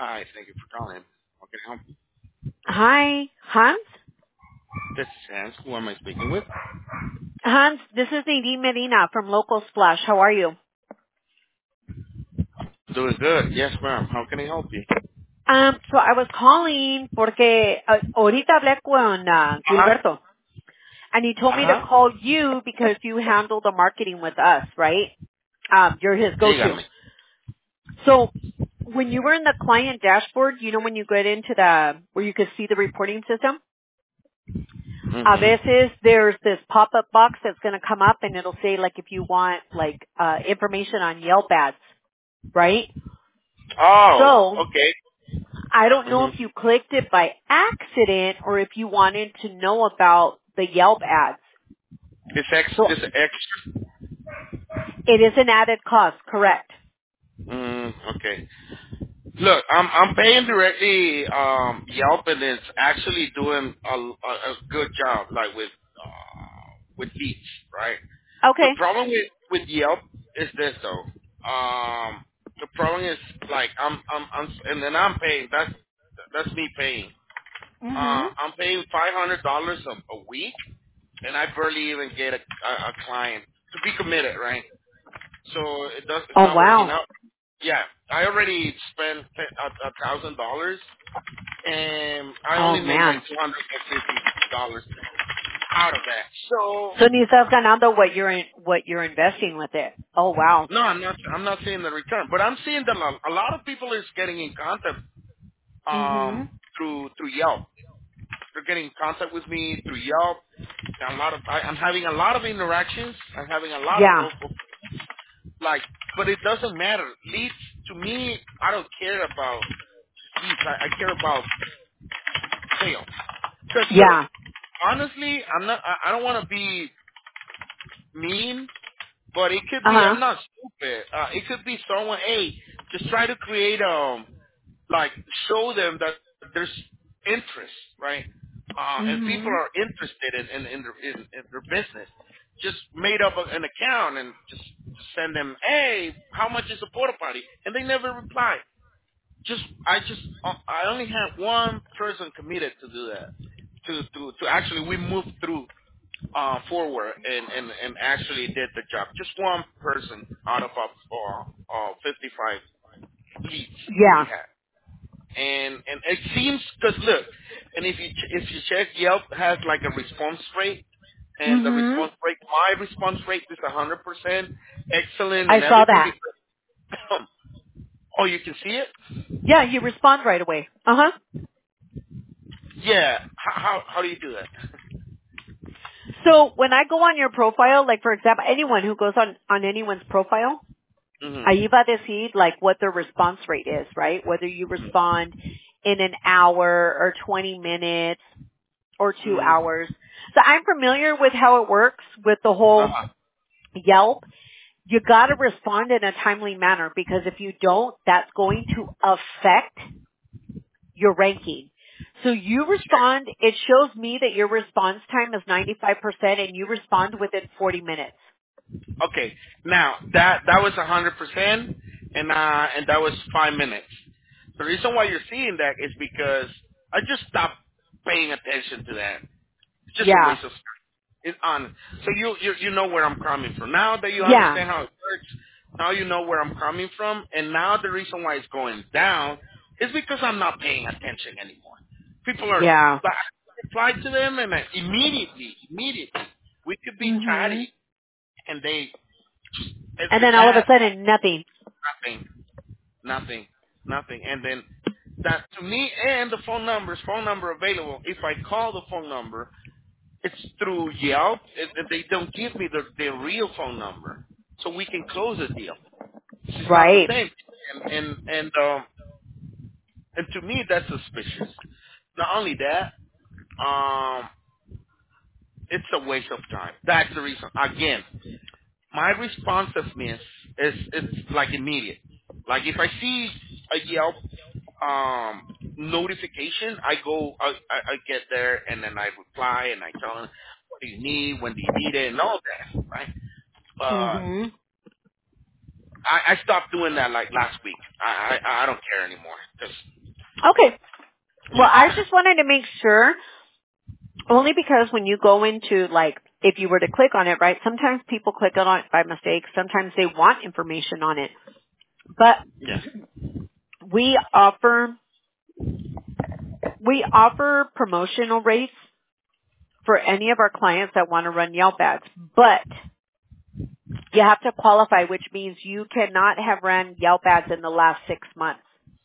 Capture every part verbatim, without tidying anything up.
Hi, thank you for calling. How can I help you? Hi, Hans. This is Hans. Who am I speaking with? Hans, this is Nadine Medina from Local Splash. How are you? Doing good. Yes, ma'am. How can I help you? Um, so I was calling porque uh, ahorita hablé con uh, Uh-huh. Gilberto, and he told me to Uh-huh. call you because you handle the marketing with us, right? Um, you're his go-to. Dígame. So when you were in the client dashboard, you know when you get into the where you could see the reporting system. A Mm-hmm. veces there's this pop-up box that's going to come up and it'll say like if you want like uh information on Yelp ads, right? Oh, So okay. I don't know if Mm-hmm. you clicked it by accident or if you wanted to know about the Yelp ads. It's ex. So It's extra. it is an added cost, correct? Mm, okay. Look, I'm I'm paying directly um Yelp, and it's actually doing a, a, a good job, like with uh, with leads, right? The Okay. problem with with Yelp is this though. Um, the problem is like I'm I'm I'm and then I'm paying. That's that's me paying. Mhm. Uh, I'm paying five hundred dollars a a week, and I barely even get a, a a client to be committed, right? So it does. It's Oh not working wow. out. Yeah, I already spent a a thousand dollars, and I Oh only made like man. two hundred and fifty dollars out of that. So So ni estás ganando what you're in, what you're investing with it. Oh wow. no, I'm not. I'm not seeing the return, but I'm seeing that a a lot of people is getting in contact um Mhm. through through Yelp. They're getting in contact with me through Yelp. And a lot of I, I'm having a lot of interactions. I'm having a lot of Yeah. of- of, like, but it doesn't matter. Leads to me, I don't care about leads. I, I care about sales. Because look, Yeah. honestly, I'm not. I, I don't want to be mean, but it could be. Uh-huh. I'm not stupid. Uh, it could be someone. Hey, just try to create um like show them that there's interest, right? Uh, and people Mhm. are interested in in, in, their, in, in their business. Just made up a- an account and just send them, hey, how much is a porta potty? And they never reply. Just I just uh, I only had one person committed to do that. To to to actually we moved through uh, forward and, and and actually did the job. Just one person out of uh, uh, fifty-five leads we Yeah. had. And and it seems because look, and if you ch- if you check Yelp has like a response rate, and the Mhm. response rate, my response rate is a hundred percent excellent and I saw everything that. because oh you can see it. Yeah, you respond right away. Uh-huh. Yeah, how how, how do you do that? So when I go on your profile, like for example, anyone who goes on, on anyone's profile, Mhm. ahí va a decir like what their response rate is, right? Whether you respond in an hour or twenty minutes or two Mhm. hours. So I'm familiar with how it works with the Uh whole huh. Yelp. You gotta respond in a timely manner because if you don't, that's going to affect your ranking. So you respond, it shows me that your response time is ninety-five percent and you respond within forty minutes. Okay, now that that was a hundred percent, and uh, and that was five minutes. The reason why you're seeing that is because I just stopped paying attention to that. It's just a Yeah. waste of time. It's on. So you you you know where I'm coming from. Now that you Yeah. understand how it works, now you know where I'm coming from, and now the reason why it's going down is because I'm not paying attention anymore. People are Yeah. I reply to them, and I- immediately, immediately, we could be Mhm. chatting, and they it's And the then all of a chat, sudden nothing. nothing, nothing, nothing. And then that to me and the phone numbers, phone number available. If I call the phone number, it's through Yelp. It, it- they don't give me the their real phone number, so we can close a deal. It's not the Right. same. And and and um and to me that's suspicious. Not only that, um, it's a waste of time. That's the reason. Again, my responsiveness is it's like immediate. Like if I see a Yelp um notification, I go, I, I, I get there and then I reply and I tell them what do you need, when do you need it, and all that, right? Uh, Mhm. I, I stopped doing that like last week. I, I I don't care anymore. Okay. Well, I Yeah. just wanted to make sure, only because when you go into, like, if you were to click on it, right, sometimes people click on it by mistake. Sometimes they want information on it. But Yeah. we offer, we offer promotional rates for any of our clients that want to run Yelp ads. But you have to qualify, which means you cannot have ran Yelp ads in the last six months.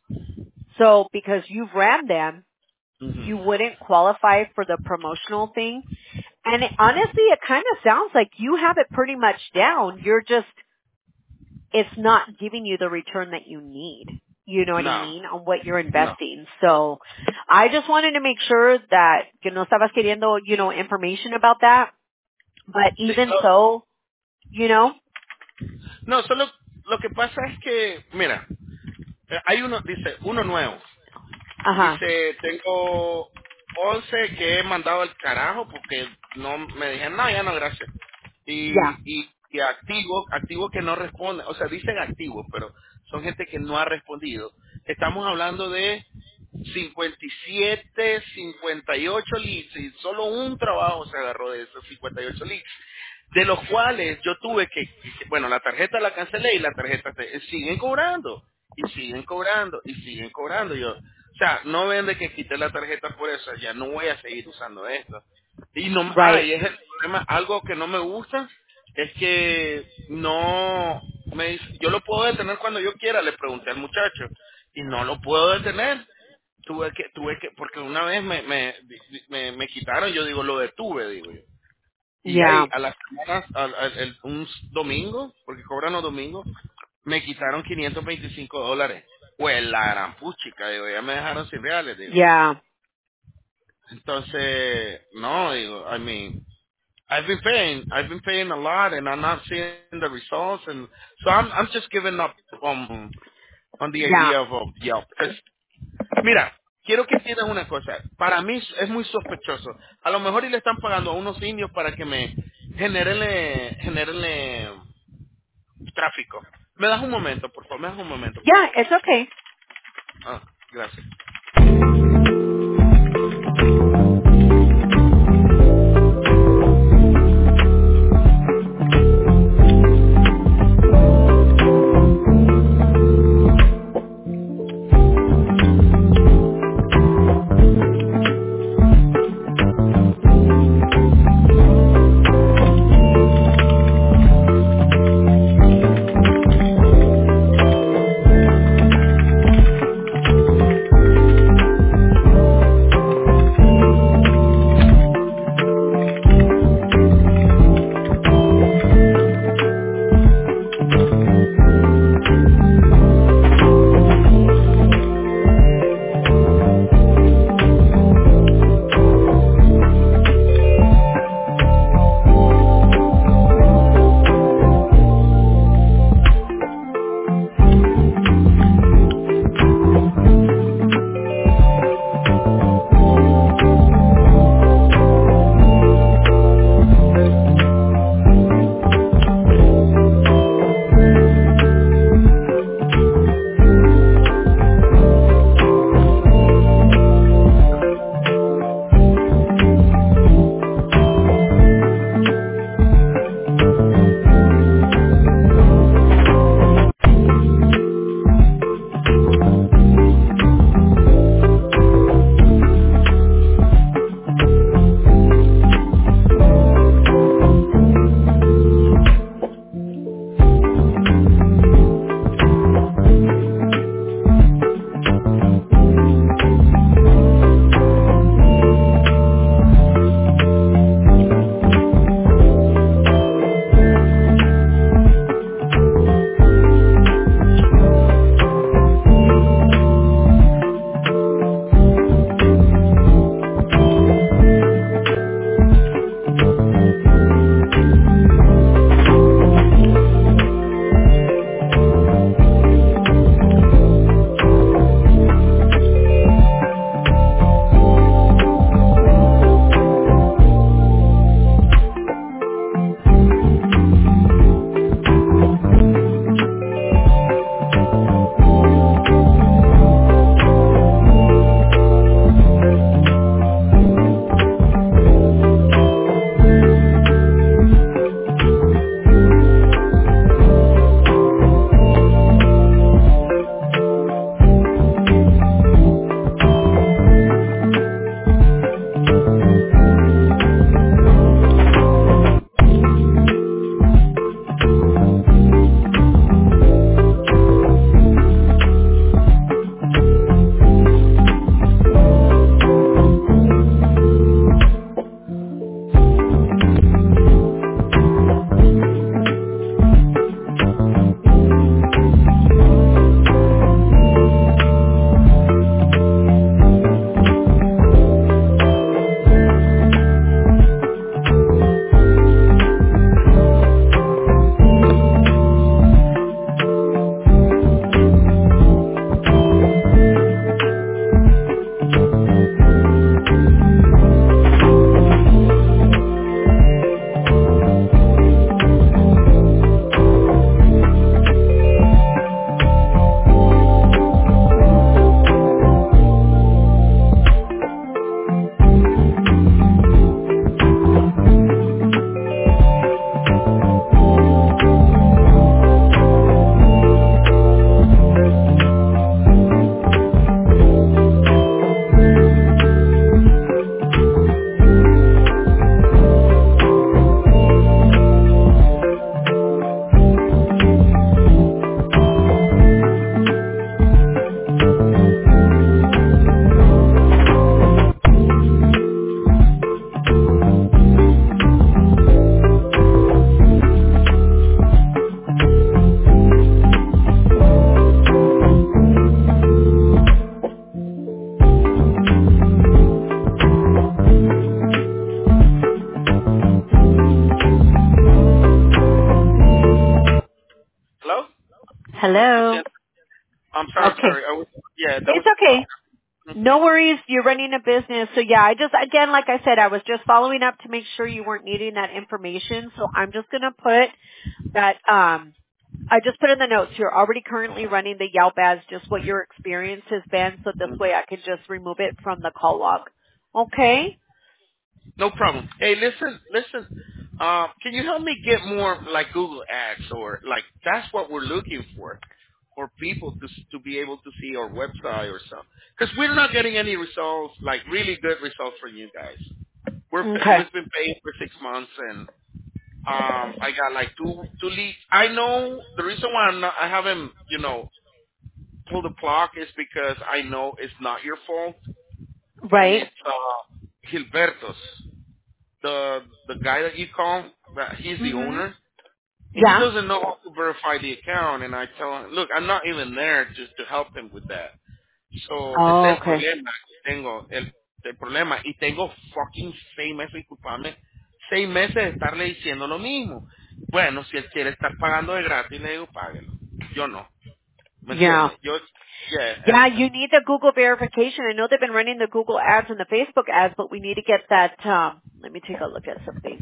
So because you've ran them, hmm you wouldn't qualify for the promotional thing. And it, honestly, it kind of sounds like you have it pretty much down. You're just, it's not giving you the return that you need. You know what I No. mean? On what you're No. investing. So I just wanted to make sure that, que no estabas queriendo, you know, information about that. But Sí, even no, so, you know, no, solo lo que pasa es que, mira, eh, hay uno, dice, uno nuevo. uh-huh. Dice, tengo once que he mandado al carajo porque no me dijeron, no, ya no, gracias. Y, Yeah. y, y activo, activo que no responde, o sea, dicen activos, pero son gente que no ha respondido. Estamos hablando de cincuenta y siete, cincuenta y ocho leads y solo un trabajo se agarró de esos cincuenta y ocho leads, de los cuales yo tuve que, que- bueno, la tarjeta la cancelé y la tarjeta se- siguen cobrando y siguen cobrando y siguen cobrando. Yo, o sea, no ven de que quité la tarjeta por eso, ya no voy a seguir usando esto. Y no, ah, Right. y es el problema, algo que no me gusta es que no me dice, yo lo puedo detener cuando yo quiera, le pregunté al muchacho, y no lo puedo detener. Tuve que, tuve que, porque una vez me, me, me, me quitaron, yo digo, lo detuve, digo yo. Y Yeah. ahí, a las semanas, al, al- el- un domingo, porque cobran los domingos, me quitaron quinientos veinticinco dólares. Pues la gran puchica, digo, ya me dejaron sin reales, digo. Yeah. Entonces, no, digo, I mean, I've been paying, I've been paying a lot, and I'm not seeing the results, and so I'm, I'm just giving up on, on the Yeah. idea of, of Yelp. 'Cause, mira, quiero que entiendas una cosa. Para mí es muy sospechoso. A lo mejor y le están pagando a unos indios para que me genere, genere tráfico. ¿Me das un momento, por favor? ¿Me das un momento, por Yeah, favor? it's okay. Ah, gracias. No se Hello. siente. I'm sorry, I'm Okay. sorry. I was, yeah, that was It's a okay. problem. No worries. You're running a business. So yeah, I just, again, like I said, I was just following up to make sure you weren't needing that information. So I'm just going to put that, um, I just put in the notes. You're already currently running the Yelp ads, just what your experience has been. So this Mhm. way I could just remove it from the call log. Okay? No problem. Hey, listen, listen. Um, can you help me get more like Google Ads or like that's what we're looking for, for people to to be able to see our website or something. Because we're not getting any results, like really good results from you guys. We're Okay. we've been paying for six months and um, I got like two two leads. I know the reason why I'm not, I haven't you know pulled the plug is because I know it's not your fault and Right? it's uh, Gilberto's. the the guy that you call, that he's the hmm owner, and he Yeah. doesn't know how to verify the account. And I tell him, look, I'm not even there just to help him with that. So ese es Oh, el okay. problema que tengo, el, el problema, y tengo fucking seis meses, disculpame, seis meses de estarle diciendo lo mismo. Bueno, si él quiere estar pagando de gratis, le digo, páguelo. Yo no, ¿me Yeah. entiendes? Yo, yeah, and, Yeah, you need the Google verification. I know they've been running the Google ads and the Facebook ads, but we need to get that, um, let me take a look at something.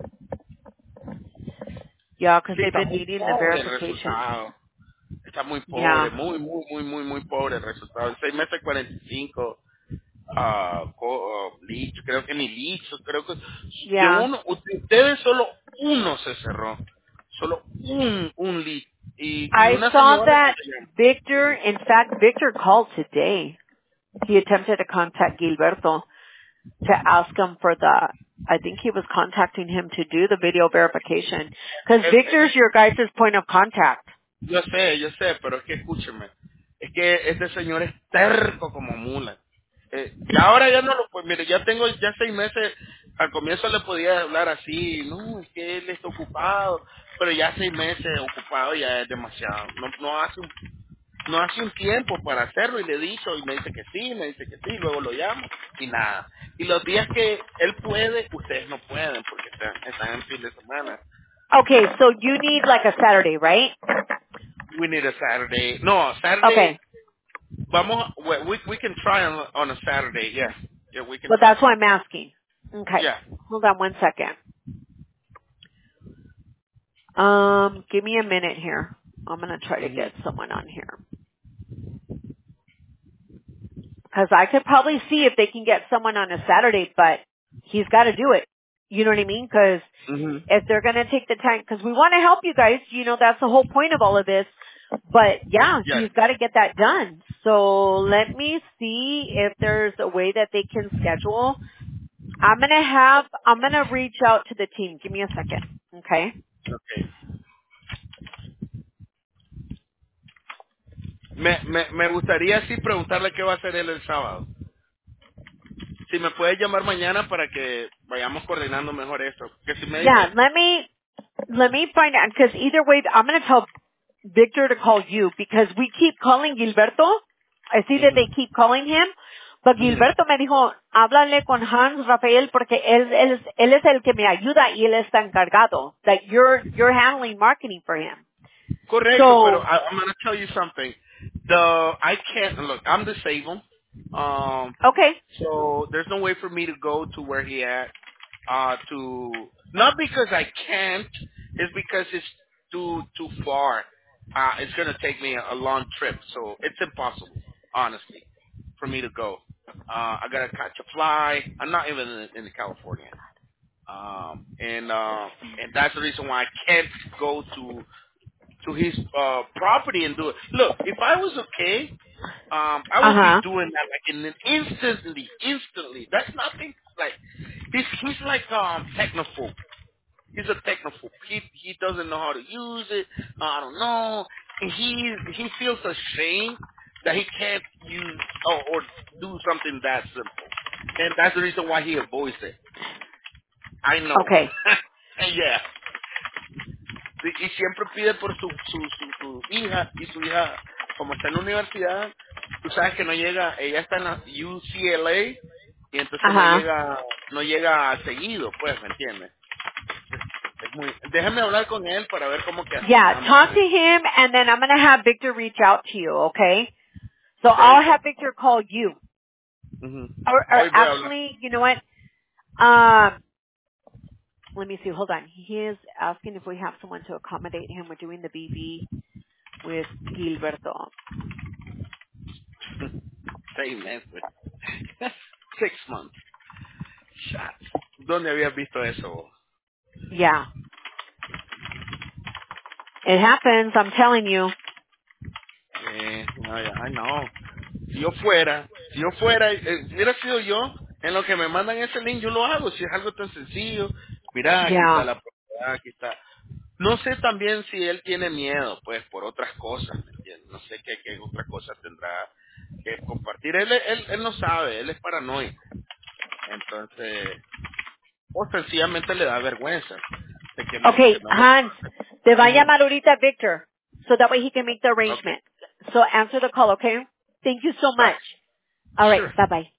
Yeah, because sí, they've está been muy needing the pobre el verification. resultado. Está muy pobre, Yeah. muy, muy, muy, muy, muy pobre el resultado. En seis meses cuarenta y cinco ah, co- ah, leads, creo que ni leads, creo que de Yeah. uno, ustedes solo uno se cerró, solo un, un lead. Y, y I una saw señora que that se llama. Victor, Ujú. in fact, Victor called today. He attempted to contact Gilberto to ask him for the, I think he was contacting him to do the video verification. Because Eh, eh, Victor's your guys' point of contact. Yo sé, yo sé, pero es que escúcheme, es que este señor es terco como mula. Eh, y ahora ya no lo, pues mire, ya tengo ya seis meses, al comienzo le podía hablar así, no, es que él está ocupado, pero ya seis meses ocupado ya es demasiado. No, no hace un, no hace un tiempo para hacerlo y le he dicho y me dice que sí, me dice que sí, luego lo llamo y nada. Y los días que él puede, ustedes no pueden porque están, están en fin de semana. Okay, so you need like a Saturday, right? We need a Saturday. No, Saturday. Okay. Vamos, we, we we can try on on a Saturday. Yeah, yeah, we can But try. that's why I'm asking. Okay. Yeah. Hold on one second. Um, give me a minute here. I'm going to try to Mhm. get someone on here. Because I could probably see if they can get someone on a Saturday, but he's got to do it. You know what I mean? Because Mhm. if they're going to take the time, because we want to help you guys, you know, that's the whole point of all of this. But yeah, Yes. he's got to get that done. So let me see if there's a way that they can schedule. I'm going to have, I'm going to reach out to the team. Give me a second. Okay. Okay. Me, me me gustaría sí preguntarle qué va a hacer él el sábado. Si me puede llamar mañana para que vayamos coordinando mejor esto. Que si me Yeah, dice. let me, let me find out, because either way, I'm going to tell Victor to call you because we keep calling Gilberto. I see that they Mhm. keep calling him. But Mhm. Gilberto me dijo, háblale con Hans Rafael porque él, él, es, él es el que me ayuda y él está encargado. That you're, you're handling marketing for him. Correcto, pero So, I, I'm gonna tell you something. The I can't look. I'm disabled. Um, okay. So there's no way for me to go to where he at. Uh, to not because I can't, it's because it's too too far. Uh, it's gonna take me a, a long trip, so it's impossible, honestly, for me to go. Uh, I gotta catch a fly. I'm not even in, in California, um, and uh, and that's the reason why I can't go to to his uh property and do it. Look, if I was okay, um, I would be Uh-huh. doing that like in an instantly, instantly. That's nothing like he's he's like um technophobe. He's a technophobe. He he doesn't know how to use it. Uh, I don't know. And he he feels ashamed that he can't use or, or do something that simple. And that's the reason why he avoids it. I know. Okay. And yeah. Sí, y siempre pide por su, su, su, su hija, y su hija, como está en la universidad, tú sabes que no llega, ella está en la U C L A, y entonces no Uh-huh. llega, no llega seguido, pues, ¿me entiendes? Es muy, déjame hablar con él para ver cómo que Yeah, hacemos talk con to él. him and then I'm going to have Victor reach out to you, okay? So Very I'll good. have Victor call you. Ujú. Or, or Hoy voy a hablar. actually, you know what? Um, let me see. Hold on. He is asking if we have someone to accommodate him. We're doing the B B with Gilberto. Seis meses. Six months. Shot. ¿Dónde habías visto eso vos? Yeah. It happens. I'm telling you. Eh, no, ya, ay, no. Si yo fuera, si yo fuera, eh, hubiera sido yo, en lo que me mandan ese link, yo lo hago. Si es algo tan sencillo, mira, aquí está Yeah. la propiedad, aquí está. No sé también si él tiene miedo, pues, por otras cosas, ¿me entiendes? No sé qué, qué otra cosa tendrá que compartir. Él, él, él no sabe, él es paranoico. Entonces, o sencillamente le da vergüenza de que no, Okay, que no lo... Hans, te va a Ujú. llamar ahorita Victor. So that way he can make the Ok, arrangement. So answer the call, okay? Thank you so bye. much. All right. Sure. Bye-bye.